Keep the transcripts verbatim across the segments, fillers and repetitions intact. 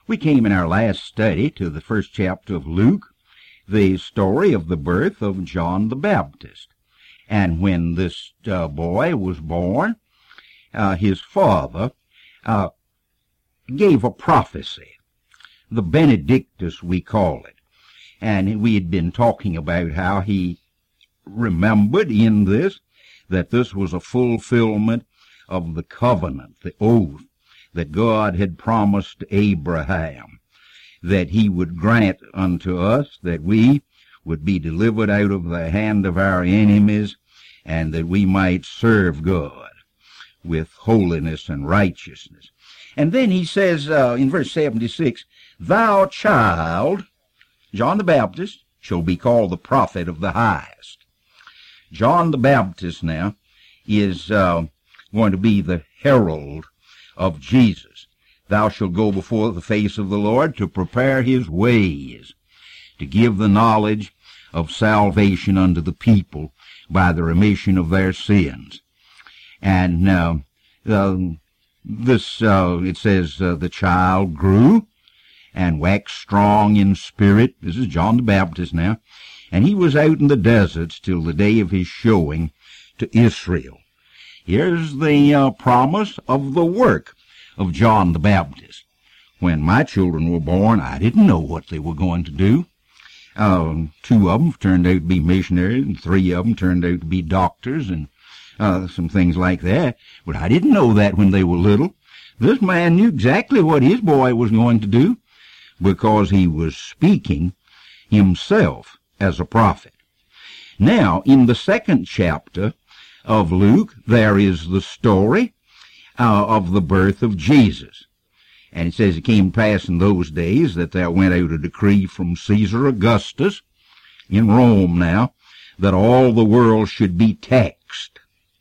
We came in our last study to the first chapter of Luke, the story of the birth of John the Baptist. And when this uh, boy was born, uh, his father uh, gave a prophecy, the Benedictus we call it. And we had been talking about how he remembered in this that this was a fulfillment of the covenant, the oath that God had promised to Abraham, that he would grant unto us that we would be delivered out of the hand of our enemies, and that we might serve God with holiness and righteousness. And then he says uh, in verse seventy-six, Thou child, John the Baptist, shall be called the prophet of the highest. John the Baptist now is uh, going to be the herald of Jesus. Thou shalt go before the face of the Lord to prepare his ways, to give the knowledge of salvation unto the people by the remission of their sins. And uh, uh, this, uh, it says, uh, the child grew and waxed strong in spirit. This is John the Baptist now. And he was out in the deserts till the day of his showing to Israel. Here's the uh, promise of the work of John the Baptist. When my children were born, I didn't know what they were going to do. Uh, two of them turned out to be missionaries, and three of them turned out to be doctors, and uh, some things like that. But I didn't know that when they were little. This man knew exactly what his boy was going to do, because he was speaking himself as a prophet. Now, in the second chapter of Luke, there is the story uh, of the birth of Jesus. And it says, It came to pass in those days that there went out a decree from Caesar Augustus, in Rome now, that all the world should be taxed.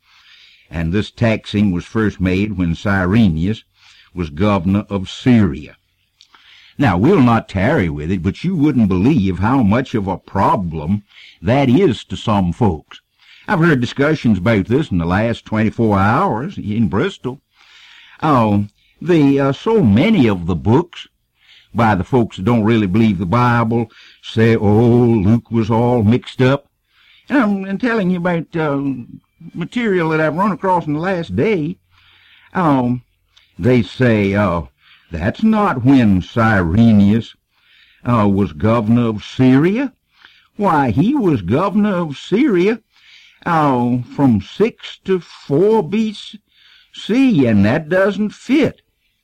And this taxing was first made when Cyrenius was governor of Syria. Now, we'll not tarry with it, but you wouldn't believe how much of a problem that is to some folks. I've heard discussions about this in the last twenty-four hours in Bristol. Oh, the uh, so many of the books by the folks that don't really believe the Bible say, oh, Luke was all mixed up. And I'm, I'm telling you about uh, material that I've run across in the last day. Um, they say, uh, that's not when Cyrenius uh, was governor of Syria. Why, he was governor of Syria uh, from six to four B C, and that doesn't fit.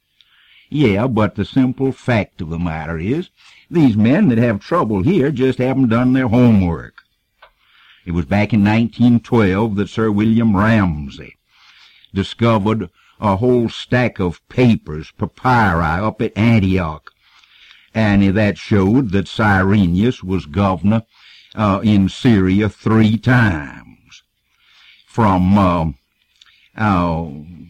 Yeah, but the simple fact of the matter is, these men that have trouble here just haven't done their homework. It was back in nineteen twelve that Sir William Ramsay discovered a whole stack of papers, papyri, up at Antioch, and that showed that Cyrenius was governor uh, in Syria three times, from uh, uh,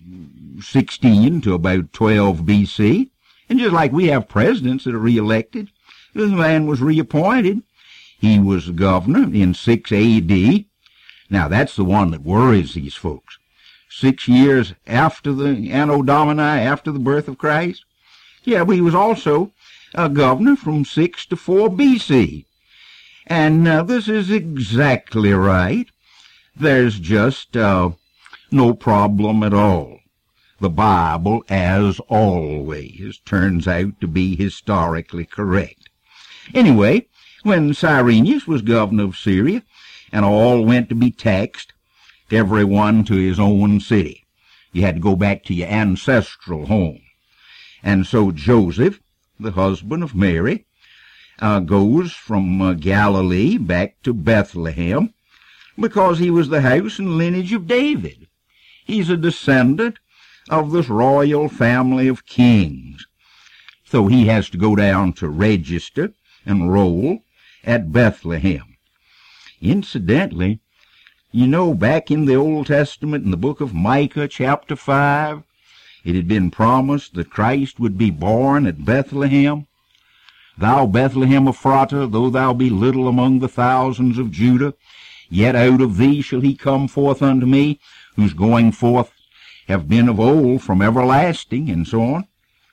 sixteen to about twelve B C, and just like we have presidents that are reelected, this man was reappointed. He was governor in six A D. Now, that's the one that worries these folks. Six years after the Anno Domini, after the birth of Christ. Yeah, but he was also a governor from six to four B C. And uh, this is exactly right. There's just uh, no problem at all. The Bible, as always, turns out to be historically correct. Anyway, when Cyrenius was governor of Syria, and all went to be taxed, everyone to his own city. You had to go back to your ancestral home. And so Joseph, the husband of Mary, uh, goes from uh, Galilee back to Bethlehem because he was the house and lineage of David. He's a descendant of this royal family of kings. So he has to go down to register and roll at Bethlehem. Incidentally, you know, back in the Old Testament, in the book of Micah, chapter five, it had been promised that Christ would be born at Bethlehem. Thou Bethlehem Ephratah, though thou be little among the thousands of Judah, yet out of thee shall he come forth unto me, whose going forth have been of old from everlasting, and so on.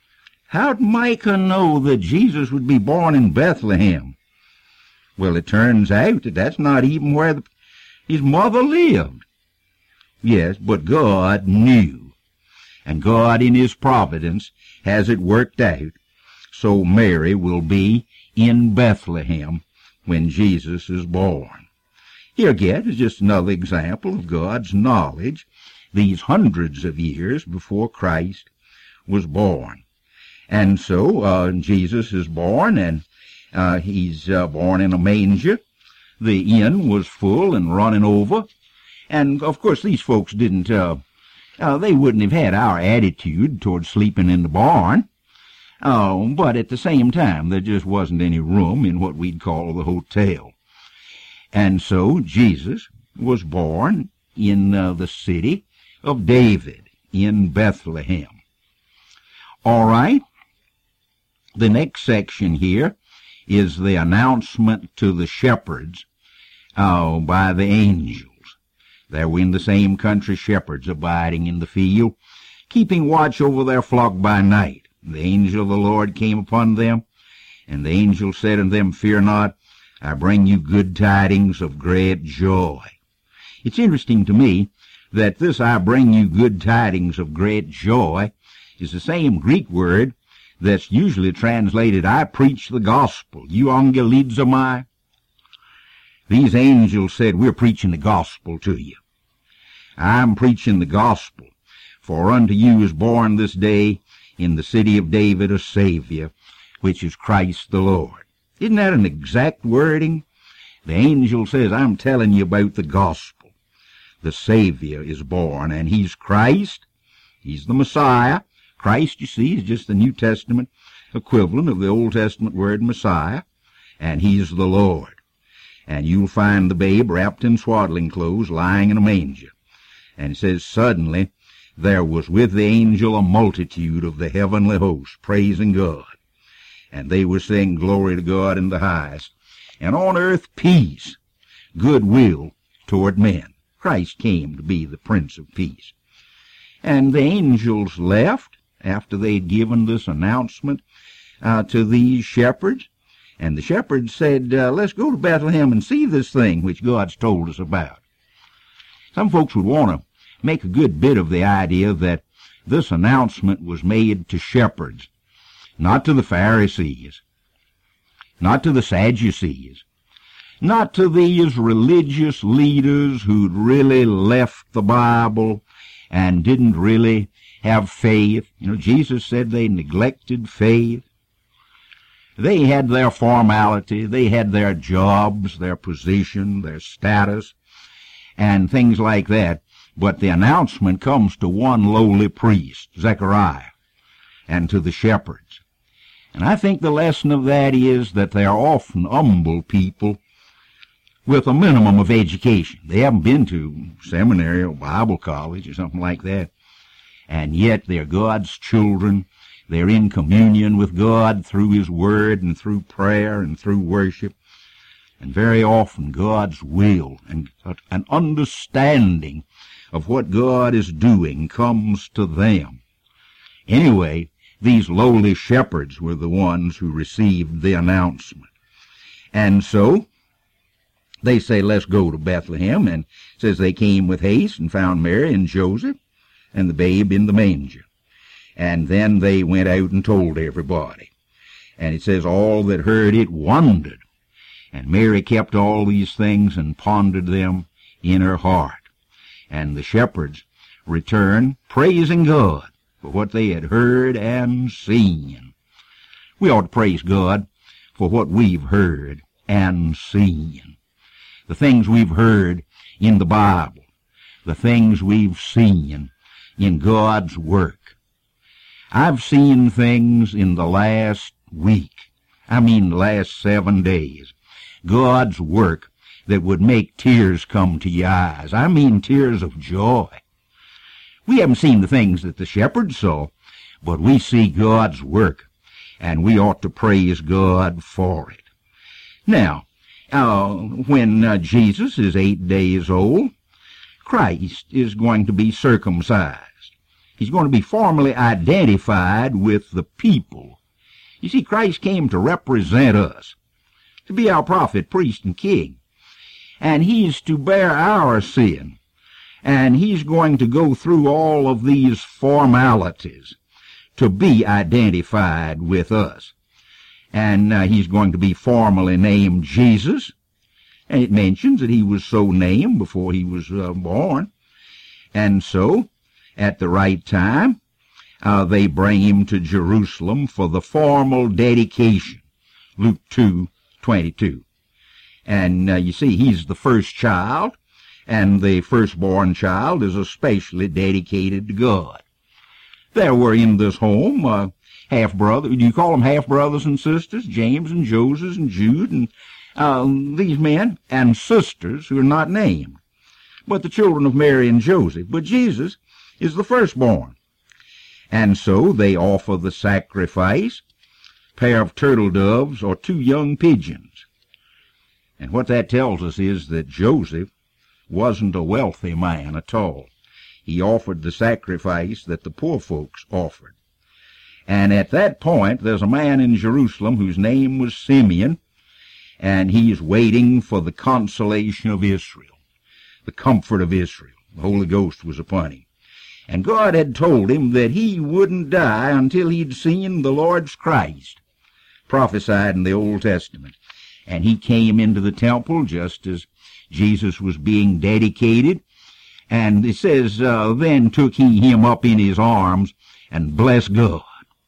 how'd Micah know that Jesus would be born in Bethlehem? Well, it turns out that that's not even where the, his mother lived. Yes, but God knew. And God in his providence has it worked out so Mary will be in Bethlehem when Jesus is born. Here again is just another example of God's knowledge these hundreds of years before Christ was born. And so uh, Jesus is born, and uh, he's uh, born in a manger. The inn was full and running over. And, of course, these folks didn't, uh, uh, they wouldn't have had our attitude toward sleeping in the barn. Uh, but at the same time, there just wasn't any room in what we'd call the hotel. And so Jesus was born in uh, the city of David, in Bethlehem. All right. The next section here is the announcement to the shepherds uh, by the angels. There were in the same country shepherds abiding in the field, keeping watch over their flock by night. The angel of the Lord came upon them, and the angel said unto them, Fear not, I bring you good tidings of great joy. It's interesting to me that this I bring you good tidings of great joy is the same Greek word that's usually translated, I preach the gospel, euangelizomai. These angels said, we're preaching the gospel to you. I'm preaching the gospel, for unto you is born this day in the city of David a Savior, which is Christ the Lord. Isn't that an exact wording? The angel says, I'm telling you about the gospel. The Savior is born, and he's Christ. He's the Messiah. Christ, you see, is just the New Testament equivalent of the Old Testament word Messiah, and he's the Lord. And you'll find the babe wrapped in swaddling clothes, lying in a manger. And it says, suddenly there was with the angel a multitude of the heavenly host, praising God. And they were saying, Glory to God in the highest, and on earth peace, goodwill toward men. Christ came to be the Prince of Peace. And the angels left after they had given this announcement uh, to these shepherds. And the shepherds said, uh, let's go to Bethlehem and see this thing which God's told us about. Some folks would want to make a good bit of the idea that this announcement was made to shepherds, not to the Pharisees, not to the Sadducees, not to these religious leaders who'd really left the Bible and didn't really have faith. You know, Jesus said they neglected faith. They had their formality, they had their jobs, their position, their status, and things like that. But the announcement comes to one lowly priest, Zechariah, and to the shepherds. And I think the lesson of that is that they are often humble people with a minimum of education. They haven't been to seminary or Bible college or something like that. And yet they're God's children. They're in communion with God through his word and through prayer and through worship. And very often God's will and an understanding of what God is doing comes to them. Anyway, these lowly shepherds were the ones who received the announcement. And so they say, let's go to Bethlehem. And it says they came with haste and found Mary and Joseph and the babe in the manger. And then they went out and told everybody. And it says all that heard it wondered. And Mary kept all these things and pondered them in her heart. And the shepherds returned, praising God for what they had heard and seen. We ought to praise God for what we've heard and seen. The things we've heard in the Bible. The things we've seen in God's work. I've seen things in the last week, I mean the last seven days, God's work that would make tears come to your eyes. I mean tears of joy. We haven't seen the things that the shepherds saw, but we see God's work, and we ought to praise God for it. Now, uh, when uh, Jesus is eight days old, Christ is going to be circumcised. He's going to be formally identified with the people. You see, Christ came to represent us, to be our prophet, priest, and king. And he's to bear our sin. And he's going to go through all of these formalities to be identified with us. And uh, he's going to be formally named Jesus. And it mentions that he was so named before he was uh, born. And so, at the right time, uh, they bring him to Jerusalem for the formal dedication. Luke two twenty-two. And uh, you see, he's the first child, and the firstborn child is especially dedicated to God. There were in this home uh, half-brothers. Do you call them half-brothers and sisters? James and Joseph and Jude and uh, these men, and sisters who are not named, but the children of Mary and Joseph. But Jesus is the firstborn. And so they offer the sacrifice, a pair of turtle doves or two young pigeons. And what that tells us is that Joseph wasn't a wealthy man at all. He offered the sacrifice that the poor folks offered. And at that point, there's a man in Jerusalem whose name was Simeon, and he's waiting for the consolation of Israel, the comfort of Israel. The Holy Ghost was upon him. And God had told him that he wouldn't die until he'd seen the Lord's Christ, prophesied in the Old Testament. And he came into the temple just as Jesus was being dedicated. And it says, uh, then took he him up in his arms and blessed God.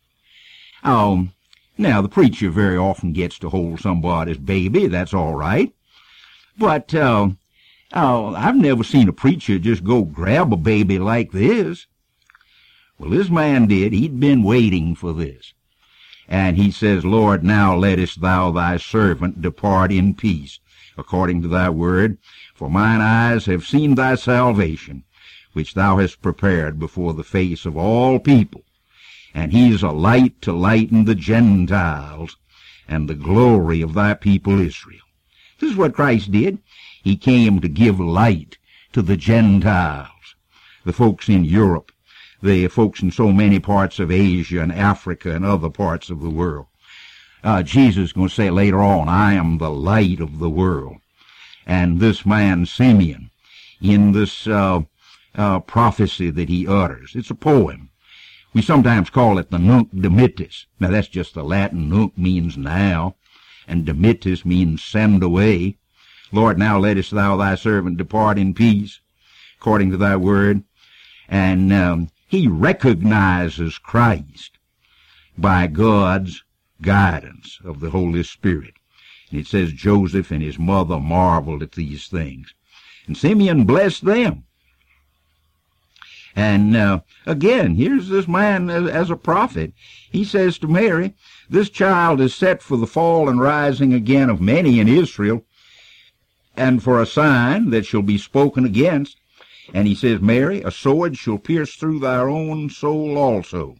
Um, now, the preacher very often gets to hold somebody's baby. That's all right. But uh, uh, I've never seen a preacher just go grab a baby like this. Well, this man did. He'd been waiting for this. And he says, Lord, now lettest thou thy servant depart in peace, according to thy word. For mine eyes have seen thy salvation, which thou hast prepared before the face of all people. And he is a light to lighten the Gentiles, and the glory of thy people Israel. This is what Christ did. He came to give light to the Gentiles, the folks in Europe, the folks in so many parts of Asia and Africa and other parts of the world. Uh, Jesus is going to say later on, I am the light of the world. And this man, Simeon, in this uh, uh, prophecy that he utters, it's a poem. We sometimes call it the Nunc Dimittis. Now, that's just the Latin. Nunc means now, and Dimittis means send away. Lord, now lettest thou thy servant depart in peace, according to thy word. And um, he recognizes Christ by God's guidance of the Holy Spirit. And it says Joseph and his mother marveled at these things. And Simeon blessed them. And uh, again, here's this man as, as a prophet. He says to Mary, this child is set for the fall and rising again of many in Israel, and for a sign that shall be spoken against. And he says, Mary, a sword shall pierce through thy own soul also.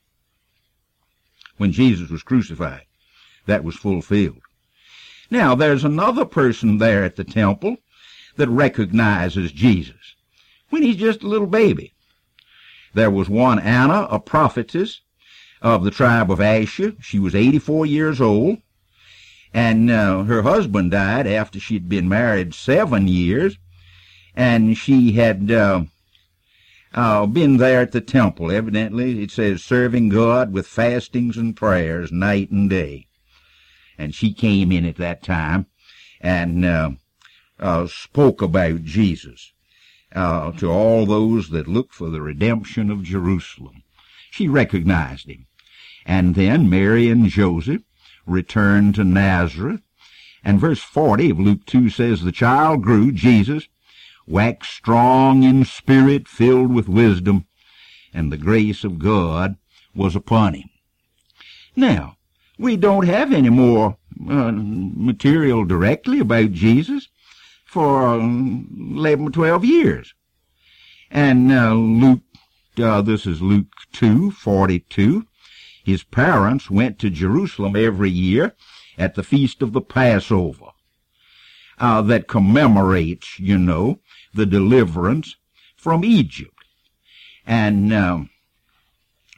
When Jesus was crucified, that was fulfilled. Now, there's another person there at the temple that recognizes Jesus when he's just a little baby. There was one Anna, a prophetess of the tribe of Asher. She was eighty-four years old, and uh, her husband died after she'd been married seven years, and she had uh, uh, been there at the temple. Evidently, it says, serving God with fastings and prayers night and day. And she came in at that time and uh, uh, spoke about Jesus uh, to all those that look for the redemption of Jerusalem. She recognized him. And then Mary and Joseph returned to Nazareth. And verse forty of Luke two says, the child grew, Jesus, waxed strong in spirit, filled with wisdom, and the grace of God was upon him. Now, we don't have any more uh, material directly about Jesus for um, eleven or twelve years. And uh, Luke, uh, this is Luke two forty-two. His parents went to Jerusalem every year at the feast of the Passover uh, that commemorates, you know, the deliverance from Egypt. And um,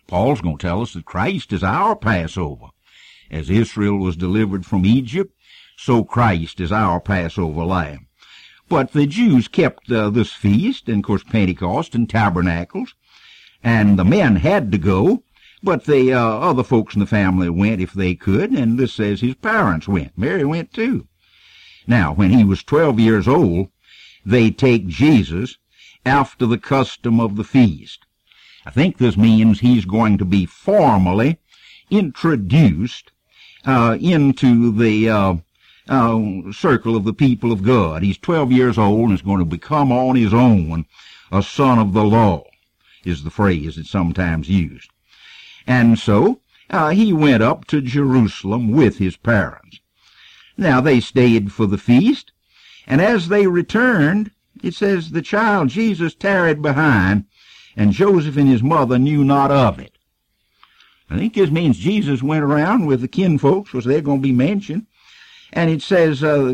Paul's going to tell us that Christ is our Passover. As Israel was delivered from Egypt, so Christ is our Passover lamb. But the Jews kept uh, this feast, and of course Pentecost and Tabernacles, and the men had to go, but the uh, other folks in the family went if they could, and this says his parents went. Mary went too. Now, when he was twelve years old, they take Jesus after the custom of the feast. I think this means he's going to be formally introduced uh, into the uh, uh, circle of the people of God. He's twelve years old and is going to become on his own a son of the law, is the phrase that's sometimes used. And so uh, he went up to Jerusalem with his parents. Now they stayed for the feast, and as they returned, it says the child Jesus tarried behind, and Joseph and his mother knew not of it. I think this means Jesus went around with the kinfolks, which they're going to be mentioned, and it says uh,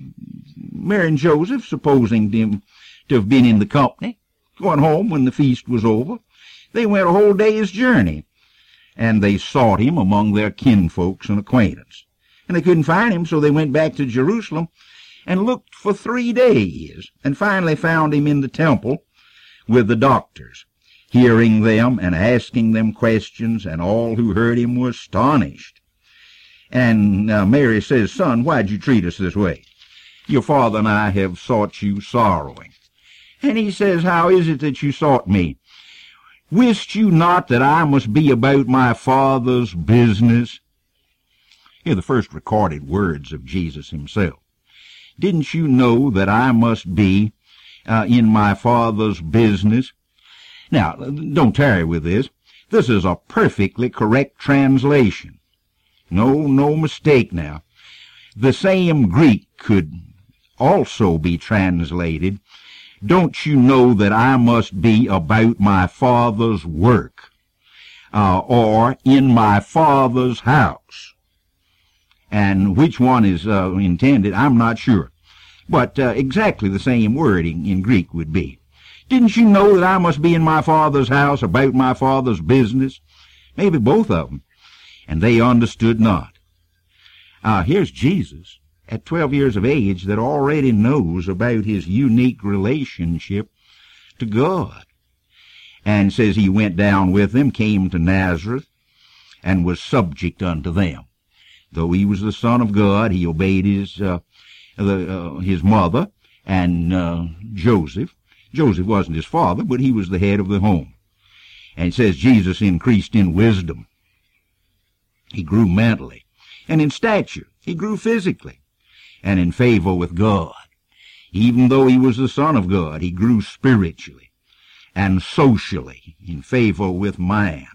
Mary and Joseph, supposing them to have been in the company, going home when the feast was over, they went a whole day's journey, and they sought him among their kinfolks and acquaintance. And they couldn't find him, so they went back to Jerusalem and looked for three days, and finally found him in the temple with the doctors, hearing them and asking them questions, and all who heard him were astonished. And uh, Mary says, "Son, why'd you treat us this way? Your father and I have sought you sorrowing." And he says, "How is it that you sought me? Wist you not that I must be about my Father's business?" Here are the first recorded words of Jesus himself. "Didn't you know that I must be uh, in my Father's business?" Now, don't tarry with this. This is a perfectly correct translation. No, no mistake now. The same Greek could also be translated, "Don't you know that I must be about my Father's work?" Uh, or, "in my Father's house." And which one is uh, intended, I'm not sure. But uh, exactly the same wording in Greek would be. "Didn't you know that I must be in my Father's house, about my Father's business?" Maybe both of them. And they understood not. Uh, here's Jesus, at twelve years of age, that already knows about his unique relationship to God. And says he went down with them, came to Nazareth, and was subject unto them. Though he was the Son of God, he obeyed his uh, the, uh, his mother and uh, Joseph. Joseph wasn't his father, but he was the head of the home. And it says Jesus increased in wisdom. He grew mentally. And in stature, he grew physically. And in favor with God. Even though he was the Son of God, he grew spiritually and socially in favor with man.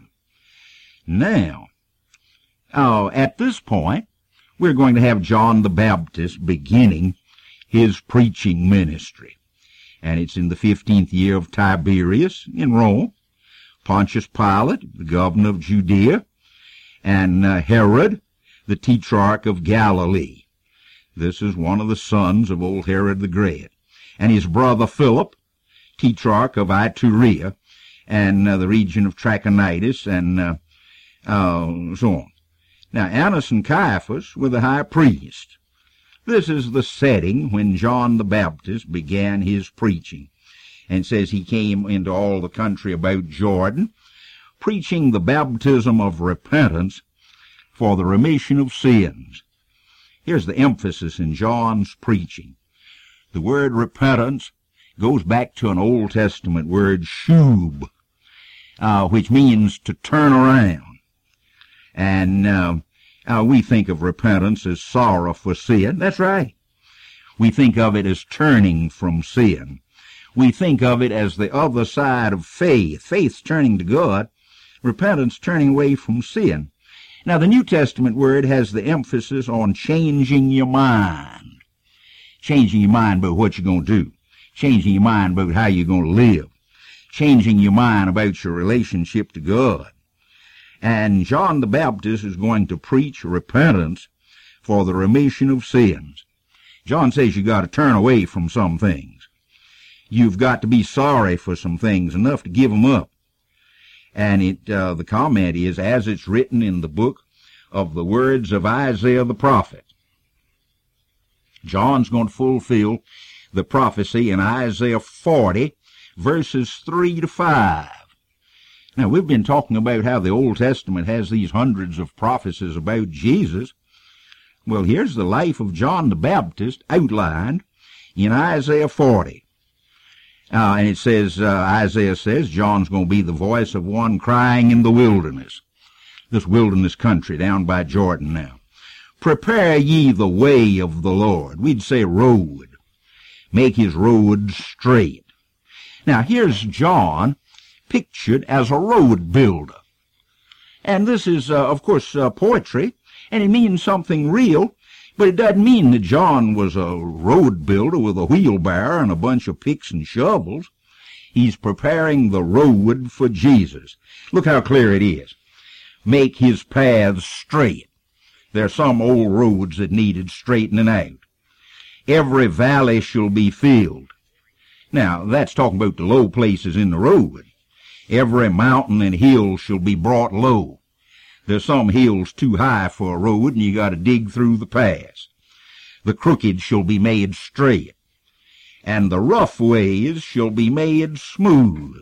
Now, uh, at this point, we're going to have John the Baptist beginning his preaching ministry. And it's in the fifteenth year of Tiberius in Rome. Pontius Pilate, the governor of Judea, and uh, Herod, the tetrarch of Galilee. This is one of the sons of old Herod the Great. And his brother Philip, tetrarch of Iturea, and uh, the region of Trachonitis, and uh, uh, so on. Now, Annas and Caiaphas were the high priests. This is the setting when John the Baptist began his preaching, and says he came into all the country about Jordan, preaching the baptism of repentance for the remission of sins. Here's the emphasis in John's preaching. The word repentance goes back to an Old Testament word, shub, uh, which means to turn around. And uh, uh, we think of repentance as sorrow for sin. That's right. We think of it as turning from sin. We think of it as the other side of faith. Faith's turning to God. Repentance turning away from sin. Now, the New Testament word has the emphasis on changing your mind. Changing your mind about what you're going to do. Changing your mind about how you're going to live. Changing your mind about your relationship to God. And John the Baptist is going to preach repentance for the remission of sins. John says you got to turn away from some things. You've got to be sorry for some things, enough to give them up. And it uh, the comment is, as it's written in the book of the words of Isaiah the prophet. John's going to fulfill the prophecy in Isaiah forty, verses three to five. Now, we've been talking about how the Old Testament has these hundreds of prophecies about Jesus. Well, here's the life of John the Baptist outlined in Isaiah forty. Uh, and it says, uh, Isaiah says, John's going to be the voice of one crying in the wilderness, this wilderness country down by Jordan now. Prepare ye the way of the Lord. We'd say road. Make his road straight. Now, here's John pictured as a road builder. And this is, uh, of course, uh, poetry, and it means something real, but it doesn't mean that John was a road builder with a wheelbarrow and a bunch of picks and shovels. He's preparing the road for Jesus. Look how clear it is. Make his paths straight. There are some old roads that needed straightening out. Every valley shall be filled. Now, that's talking about the low places in the road. Every mountain and hill shall be brought low. There's some hills too high for a road, and you got to dig through the pass. The crooked shall be made straight, and the rough ways shall be made smooth.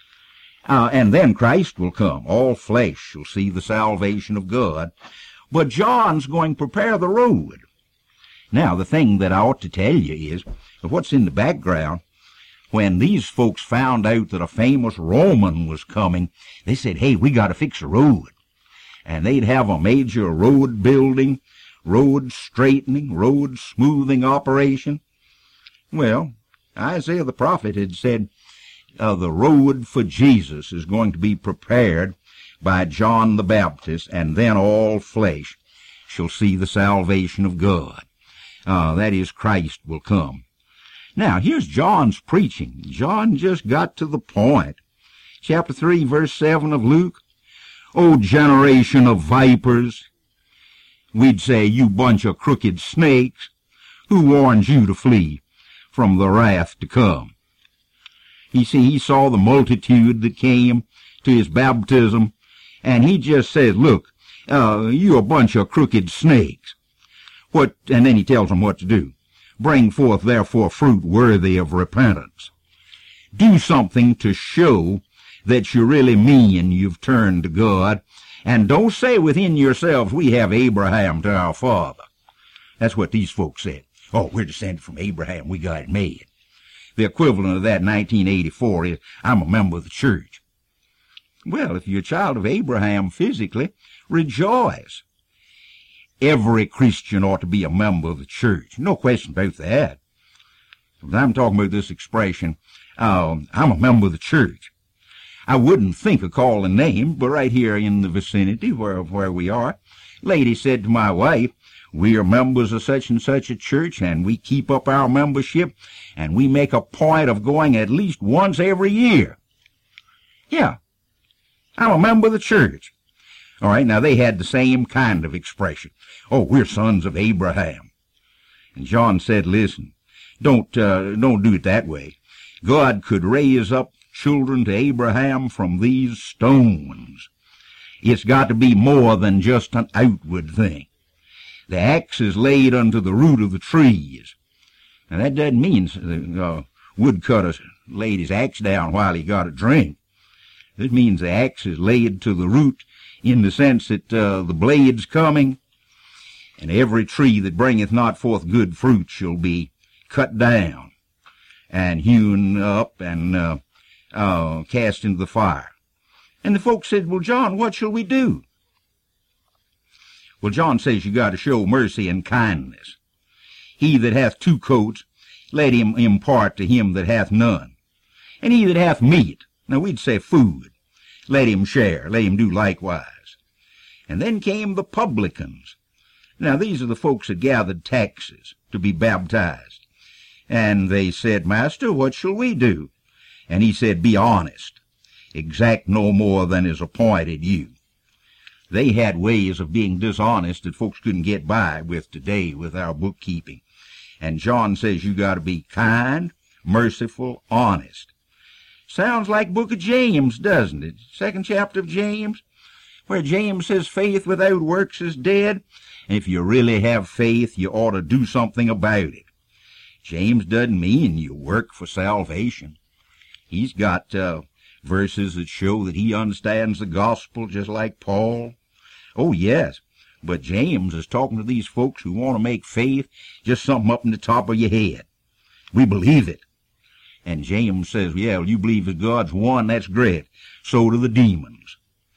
Uh, and then Christ will come. All flesh shall see the salvation of God. But John's going to prepare the road. Now, the thing that I ought to tell you is, what's in the background, when these folks found out that a famous Roman was coming, they said, hey, we got to fix a road. And they'd have a major road building, road straightening, road smoothing operation. Well, Isaiah the prophet had said uh, the road for Jesus is going to be prepared by John the Baptist, and then all flesh shall see the salvation of God. Uh, that is, Christ will come. Now, here's John's preaching. John just got to the point. Chapter three, verse seven of Luke. O generation of vipers, we'd say, you bunch of crooked snakes, who warns you to flee from the wrath to come? You see, he saw the multitude that came to his baptism, and he just said, look, uh, you a bunch of crooked snakes. What? And then he tells them what to do. Bring forth, therefore, fruit worthy of repentance. Do something to show that you really mean you've turned to God, and don't say within yourselves, we have Abraham to our father. That's what these folks said. Oh, we're descended from Abraham, we got it made. The equivalent of that in nineteen eighty-four is, I'm a member of the church. Well, if you're a child of Abraham physically, rejoice. Every Christian ought to be a member of the church. No question about that. I'm talking about this expression, um, I'm a member of the church. I wouldn't think of calling names, but right here in the vicinity where, where we are, lady said to my wife, we are members of such and such a church, and we keep up our membership, and we make a point of going at least once every year. Yeah, I'm a member of the church. All right, now they had the same kind of expression. Oh, we're sons of Abraham. And John said, listen, don't, uh, don't do it that way. God could raise up children to Abraham from these stones. It's got to be more than just an outward thing. The axe is laid unto the root of the trees. Now, that doesn't mean the uh, woodcutter laid his axe down while he got a drink. It means the axe is laid to the root in the sense that uh, the blade's coming, and every tree that bringeth not forth good fruit shall be cut down and hewn up and uh, uh, cast into the fire. And the folks said, well, John, what shall we do? Well, John says you got to show mercy and kindness. He that hath two coats, let him impart to him that hath none. And he that hath meat, now we'd say food, let him share, let him do likewise. And then came the publicans. Now these are the folks that gathered taxes to be baptized. And they said, Master, what shall we do? And he said, be honest. Exact no more than is appointed you. They had ways of being dishonest that folks couldn't get by with today with our bookkeeping. And John says you got to be kind, merciful, honest. Sounds like book of James, doesn't it? Second chapter of James, where James says faith without works is dead. And if you really have faith, you ought to do something about it. James doesn't mean you work for salvation. He's got uh, verses that show that he understands the gospel just like Paul. Oh, yes, but James is talking to these folks who want to make faith just something up in the top of your head. We believe it. And James says, yeah, well, you believe that God's one, that's great. So do the demons.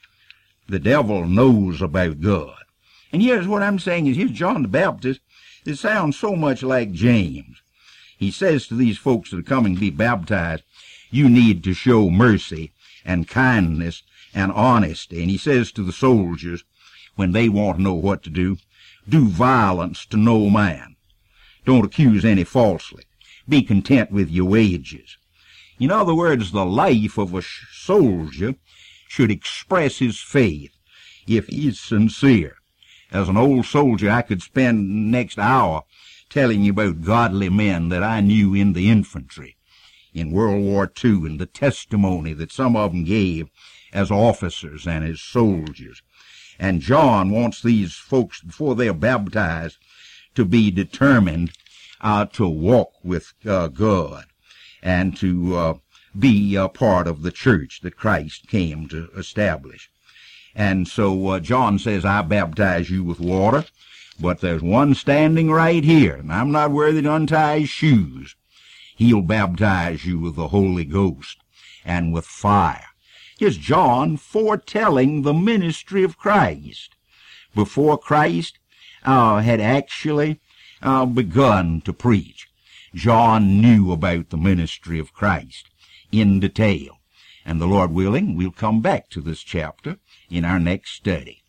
The devil knows about God. And here's what I'm saying is, here's John the Baptist. It sounds so much like James. He says to these folks that are coming to be baptized, you need to show mercy and kindness and honesty. And he says to the soldiers, when they want to know what to do, do violence to no man. Don't accuse any falsely. Be content with your wages. In other words, the life of a soldier should express his faith if he's sincere. As an old soldier, I could spend the next hour telling you about godly men that I knew in the infantry in World War Two, and the testimony that some of them gave as officers and as soldiers. And John wants these folks, before they are baptized, to be determined uh, to walk with uh, God and to uh, be a part of the church that Christ came to establish. And so uh, John says, I baptize you with water, but there's one standing right here, and I'm not worthy to untie his shoes. He'll baptize you with the Holy Ghost and with fire. Here's John foretelling the ministry of Christ. Before Christ uh, had actually uh, begun to preach, John knew about the ministry of Christ in detail. And the Lord willing, we'll come back to this chapter in our next study.